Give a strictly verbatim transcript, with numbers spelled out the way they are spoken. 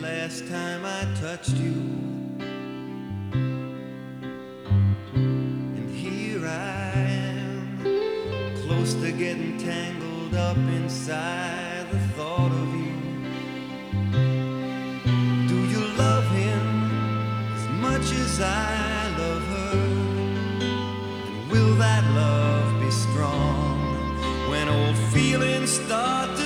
last time I touched you. And here I am, close to getting tangled up inside the thought of you. Do you love him as much as I love her? And will that love be strong when old feelings start